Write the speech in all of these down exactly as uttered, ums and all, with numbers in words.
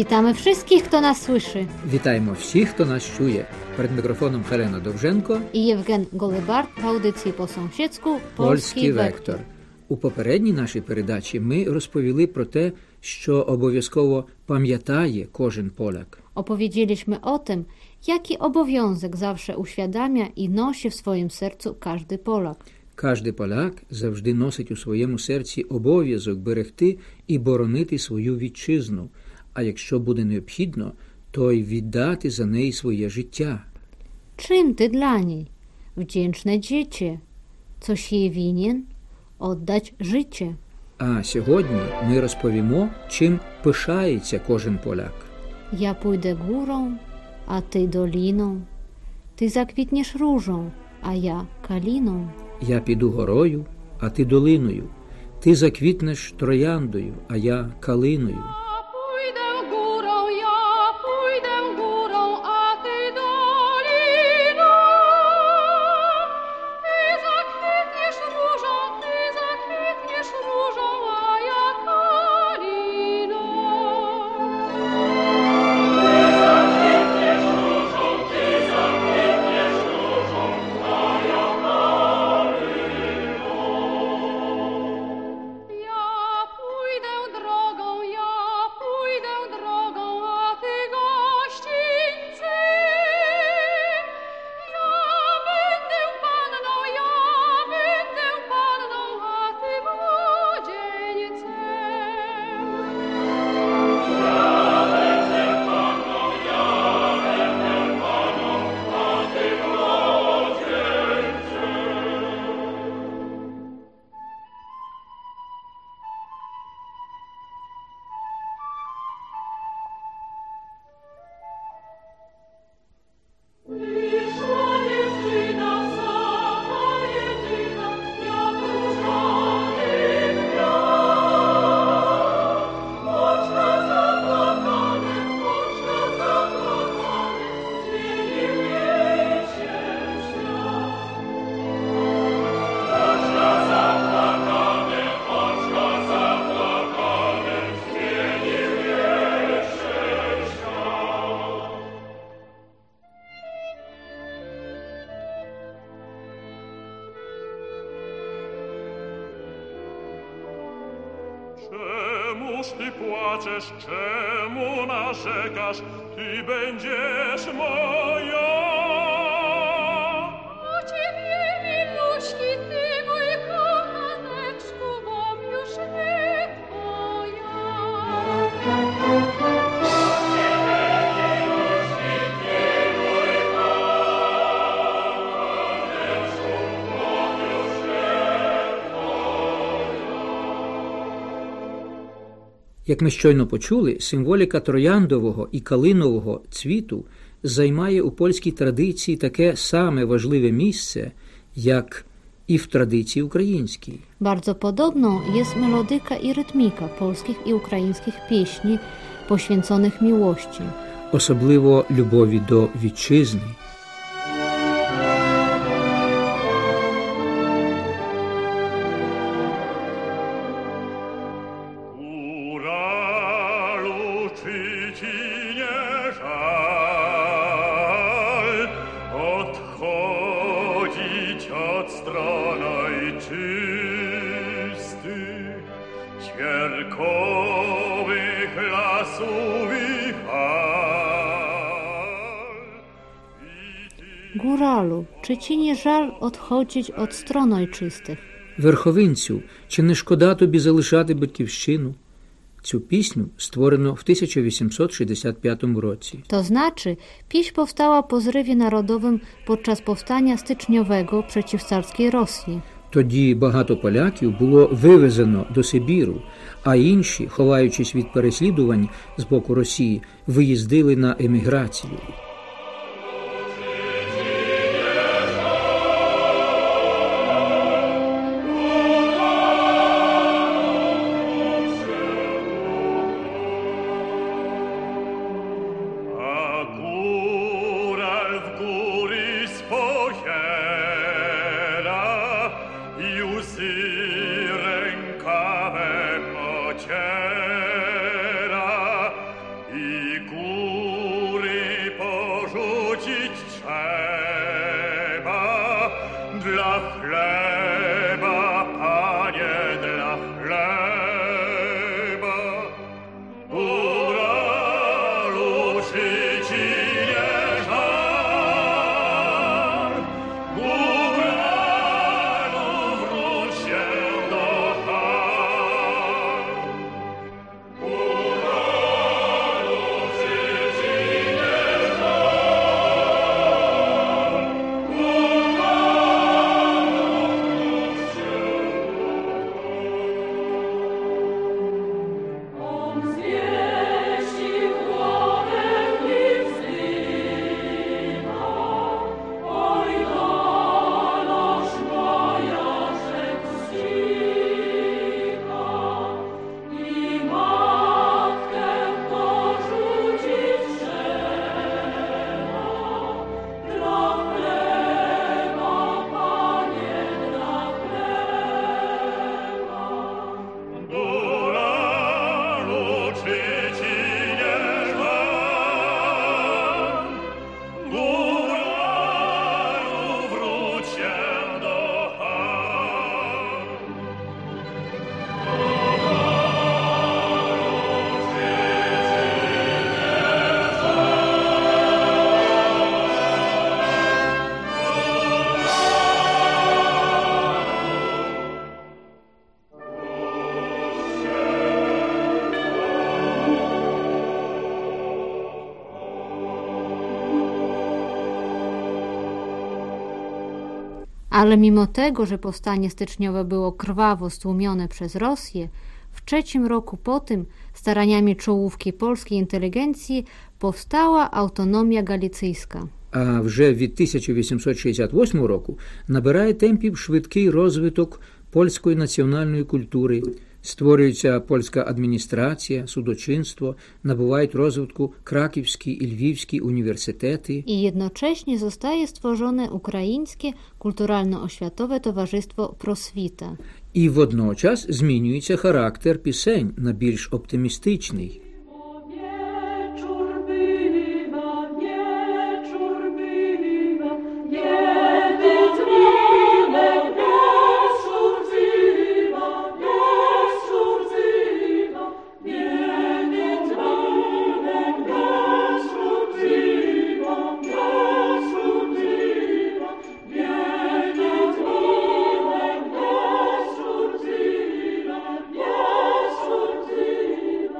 Witamy wszystkich, kto nas słyszy. Вітаємо всіх, хто нас чує. Перед мікрофоном Хелена Довженко і Євген Голибард в аудиції по сусідську «Польський вектор». У попередній нашій передачі ми розповіли про те, що обов'язково пам'ятає кожен поляk. Opowiedzieliśmy o tym, jaki obowiązek zawsze uświadamia i nosi w swoim sercu każdy Polak. Кожний поляк завжди носить у своєму серці обов'язок берегти і боронити свою вітчизну, а якщо буде необхідно, то й віддати за неї своє життя. Czym ty dla niej? Wdzięczne dziecię. Coś jej winien? Oddać życie. А сьогодні ми розповімо, чим пишається кожен поляк. Ja pójdę górą, a ty doliną. Ty zakwitniesz różą, a ja kaliną. Я піду горою, а ти долиною. Ти заквітнеш трояндою, а я калиною. Czemuż ty płaczesz, czemu narzekasz, ty będziesz moja? O ciebie, miluśki, ty mój kochaneczku, bom już nie twoja. Як ми щойно почули, символіка трояндового і калинового цвіту займає у польській традиції таке саме важливе місце, як і в традиції українській. Bardzo podobną jest melodyka i rytmika polskich i ukraińskich pieśni poświęconych miłości. Особливо любові до вітчизни. Góralu, czy ci nie żal odchodzić od stron ojczystych? Верховинцю, чи не шкода тобі залишати батьківщину? Цю пісню створено в тисяча вісімсот шістдесят п'ятому році. To znaczy, pieśń powstała po zrywie narodowym podczas powstania styczniowego przeciw carskiej Rosji. Тоді багато поляків було вивезено до Сибіру, а інші, ховаючись від переслідувань з боку Росії, виїздили на еміграцію. Rękawem ociera i rzucić trzeba dla chleba, Panie, dla chleba. Góralu, czy ci nie żal? Góralu, wróć się do chal. Góralu, czy ci nie żal? Góralu, wróć się do On zwiesił głowę i wzywa, oj doloż moja rzecz cicha, i matkę porzucić trzeba, dla chleba, Panie, dla chleba. Góralu, czy ci nie żal? Góralu, wróć się do chal. Ale mimo tego, że powstanie styczniowe było krwawo stłumione przez Rosję, w trzecim roku po tym staraniami czołówki polskiej inteligencji powstała autonomia galicyjska. А вже від тисяча вісімсот шістдесят восьмого року набирає темпів швидкий розвиток польської національної культури, створюється польська адміністрація, судочинство, набувають розвитку Краківські і Львівські університети. I jednocześnie zostaje stworzone Ukraińskie Kulturalno-Oświatowe Towarzystwo Proswita. І водночас змінюється характер пісень на більш оптимістичний. Wieczór bywa, wieczór bywa, kiedy dzwonek wieczór wzywa, wieczór wzywa, kiedy dzwonek wieczór wzywa, wieczór wzywa, kiedy dzwonek wieczór wzywa, wieczór wzywa.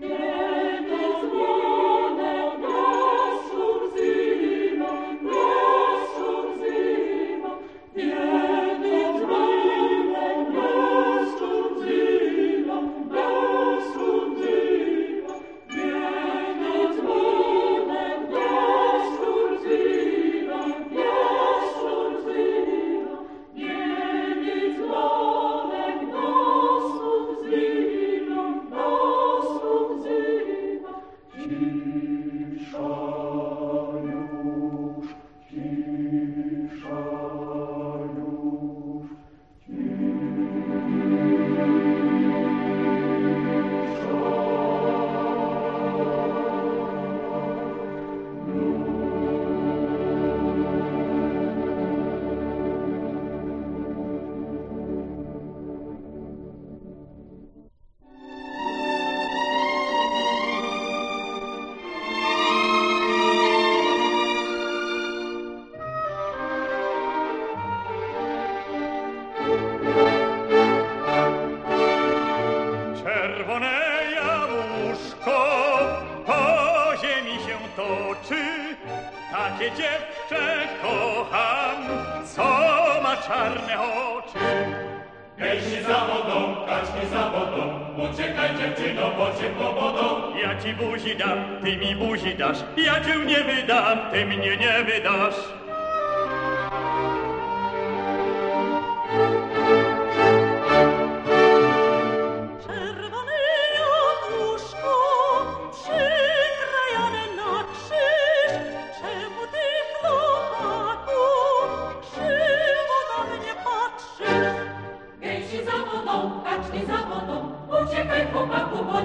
Takie dziewczę kocham, co ma czarne oczy. Gęsi za wodą, kaczki za wodą, uciekaj dziewczyno, bo cię powodą. Ja ci buzi dam, ty mi buzi dasz, ja cię nie wydam, ty mnie nie wydasz.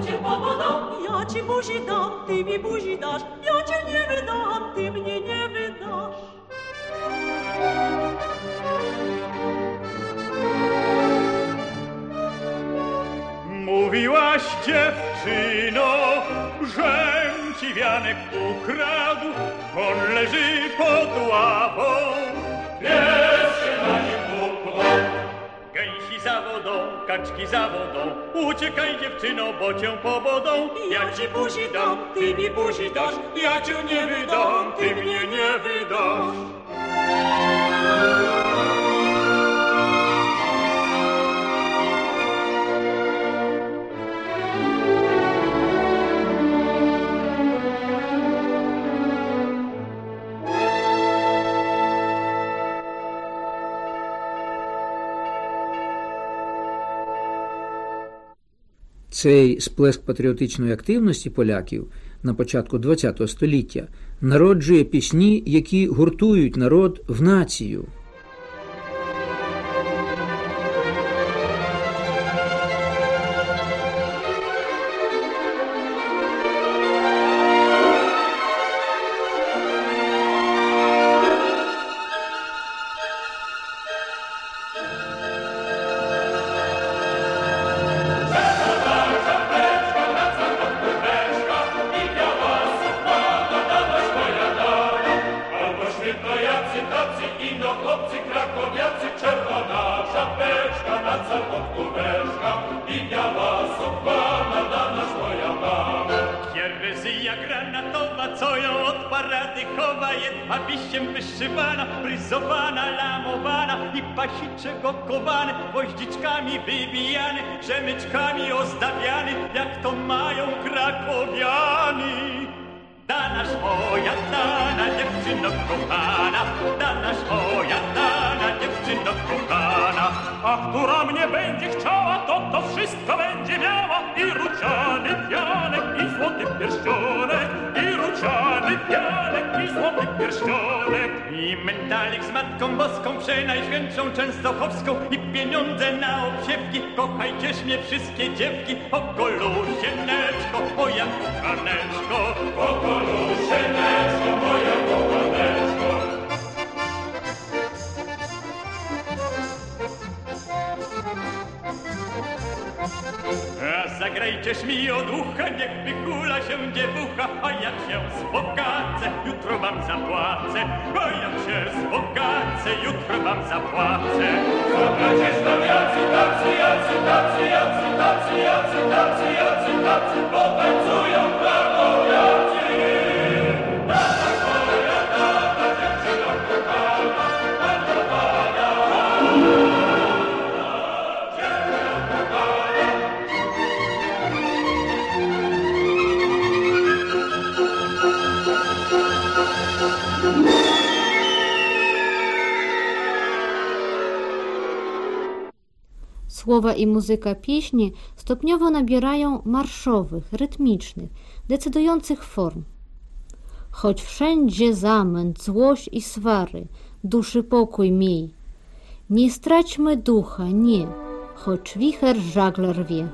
Ja ci buzi dam, ty mi buzi dasz, ja cię nie wydam, ty mnie nie wydasz. dziewczyno, żem ci wianek ukradł, on leży pod ławą. Pies się na nim układł. Gęsi za wodą, kaczki za wodą, uciekaj dziewczyno, bo cię powodą. Ja ci buzi dam, ty mi buzi dasz, ja cię nie wydam, ty mnie nie wydasz. Цей сплеск патріотичної активності поляків на початку ХХ століття народжує пісні, які гуртують народ в націю. Jedwabiściem wyszywana, fryzowana, lamowana i pasiczek okowany, gwoździczkami wybijany, rzemyczkami ozdabiany, jak to mają krakowiany. Danaż moja, dana dziewczyno kochana, danaż moja, dana dziewczyno kochana. A która mnie będzie chciała, to to wszystko będzie miała. I ruciany pianek, i złoty pierścionek, i ruciany pianek, i złoty pierścionek. I mentalik z Matką Boską, przenajświętszą Częstochowską, i pieniądze na obsiewki. Kochajcież mnie wszystkie dziewki, o Kolusieneczko, moja kochaneczko, o Kolusieneczko, moja kochaneczko. A zagrajcież mi od ucha, niech wykula się dziewucha, a jak się zbogacę, jutro wam zapłacę. A jak się zbogacę, jutro wam zapłacę. Zobaczysz tam jacy, tacy, jacy, tacy, jacy, tacy, jacy, tacy, jacy, tacy, potańcują krakowiacy. Tata moja, tata dziewczyno kochana, tata moja, dziewczyno kochana. Słowa i muzyka pieśni stopniowo nabierają marszowych, rytmicznych, decydujących form. Choć wszędzie zamęt, złość i swary, duszy pokój miej. Nie straćmy ducha, nie, choć wicher żagle rwie.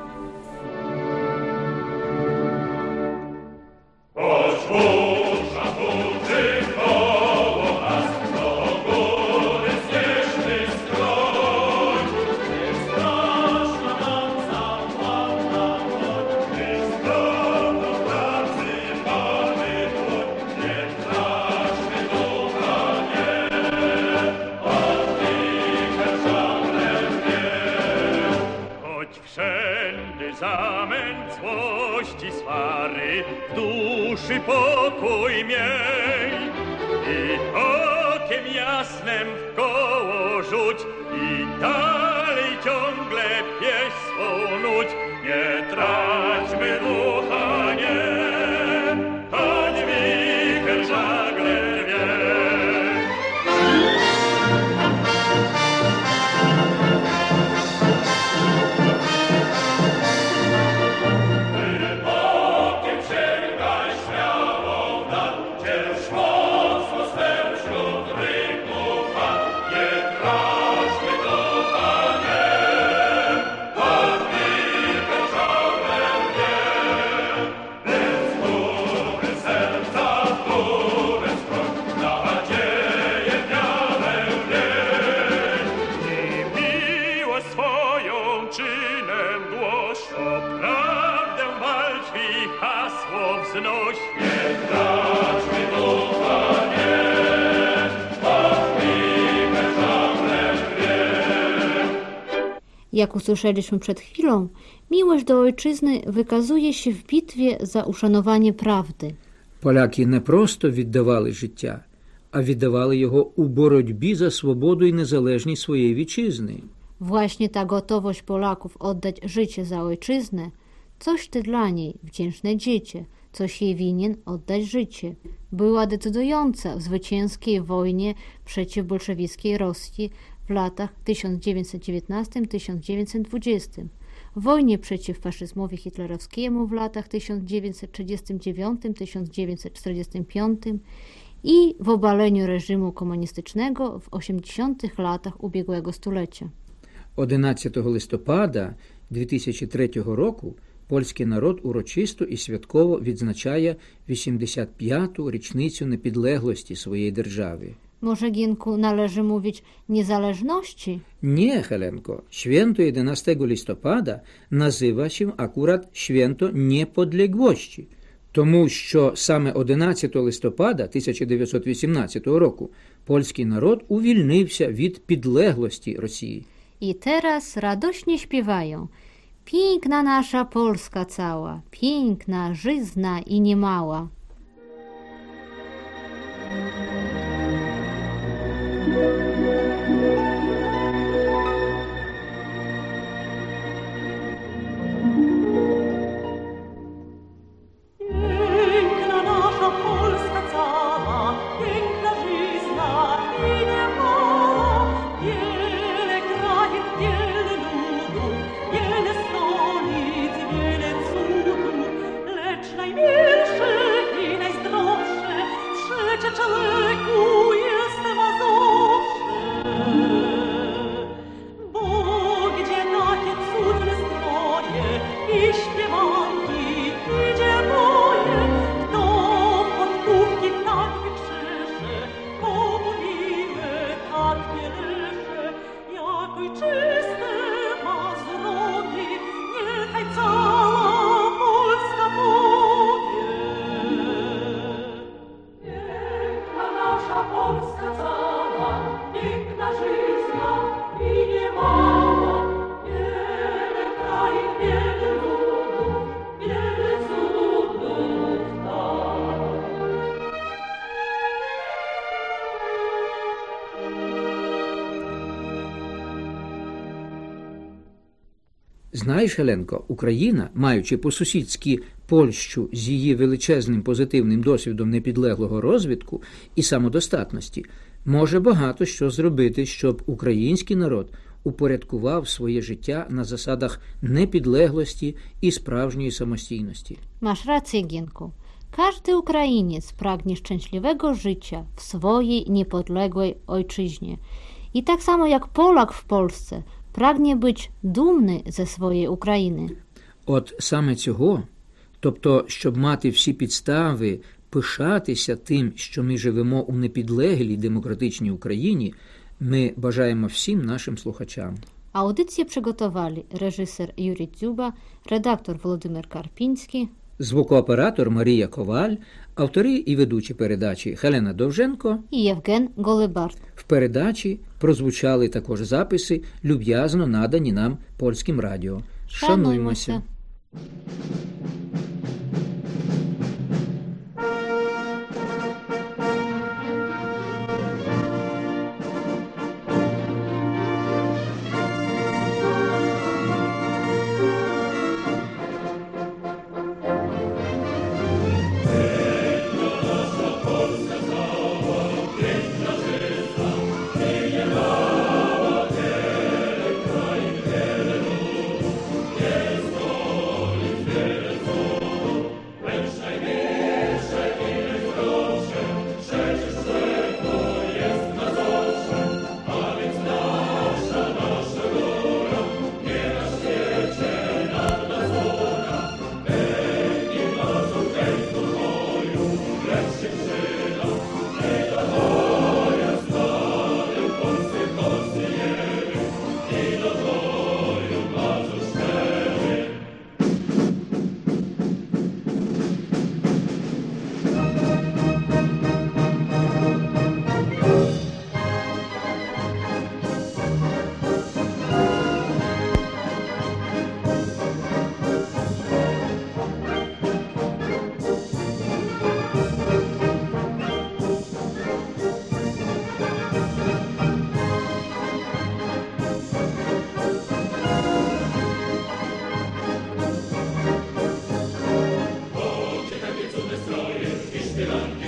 Choć burza burzy koło nas, do góry znieżny skroń. Niech straszna nam zapłata choć, niech skromną pracy mamy dłoń. Nie traćmy ducha, nie, choć wicher żagle rwie. Choć wszędy zamęt, złość i swary, w duszy pokój miej. I okiem jasnem w koło rzuć i dalej ciągle pieśń swą nudź. Nie traćmy ducha, nie, choć wicher żagle rwie. Okiem sięgaj śmiało w dal, cięż mocno swem wśród rytmów fal. Nie traćmy ducha, nie, choć wicher żagle rwie. Jak usłyszeliśmy przed chwilą, miłość do ojczyzny wykazuje się w bitwie za uszanowanie prawdy. Поляки не просто віддавали життя, а віддавали його у боротьбі за свободу і незалежність своєї вітчизни. Właśnie ta gotowość Polaków oddać życie za ojczyznę, coś ty dla niej, wdzięczne dziecię, coś jej winien oddać życie, była decydująca w zwycięskiej wojnie przeciw bolszewickiej Rosji w latach tysiąc dziewięćset dziewiętnastym do tysiąc dziewięćset dwudziestym, w wojnie przeciw faszyzmowi hitlerowskiemu w latach tysiąc dziewięćset trzydziestym dziewiątym do tysiąc dziewięćset czterdziestym piątym i w obaleniu reżimu komunistycznego w osiemdziesiątych latach ubiegłego stulecia. одинадцятого листопада дві тисячі третього року польський народ урочисто і святково відзначає вісімдесят п'яту річницю непідлеглості своєї держави. Może, Gienku, należy mówić niezależności? Ні, Хеленко, święto jedenastego listopada nazywa się akurat święto niepodległości, тому що саме одинадцятого листопада тисяча дев'ятсот вісімнадцятого року польський народ увільнився від підлеглості Росії. I teraz radośnie śpiewają. Piękna nasza Polska cała, piękna, żyzna i niemała. Piękna nasza Polska cała, piękna, żyzna i niemała. Wiele krajów, wiele ludów, wiele stolic, wiele cudów, lecz najmilsze i najzdrowsze przecie człowieku jest Mazowsze. Bo gdzie takie cudne stroje i śpiewanki, idzie moje, kto podkówki tak wykrzyże, komu miłe tak wielesze, jak ojczyste Mazurowi, niechaj cała Polska powie. Piękna nasza Polska cała, piękna, żyzna i niemała, wiele krajów, wiele ludów, wiele cudów, tak. Знаєш, Хеленко, Україна, маючи по-сусідськи Польщу з її величезним позитивним досвідом непідлеглого розвитку і самодостатності, може багато що зробити, щоб український народ упорядкував своє життя на засадах непідлеглості і справжньої самостійності. Masz rację, Gienku. Każdy Ukrainiec pragnie szczęśliwego życia w swojej niepodległej ojczyźnie. I tak samo jak Polak w Polsce pragnie być dumny ze swojej Ukrainy. От саме цього, тобто, щоб мати всі підстави пишатися тим, що ми живемо у непідлеглій демократичній Україні, ми бажаємо всім нашим слухачам. Audycję przygotowali reżyser Юрій Дзюба, redaktor Володимир Карпінський, Звукооператор Марія Коваль, автори і ведучі передачі Хелена Довженко. і Євген Голибард. В передачі прозвучали також записи, люб'язно надані нам польським радіо. Шануймося! zielonki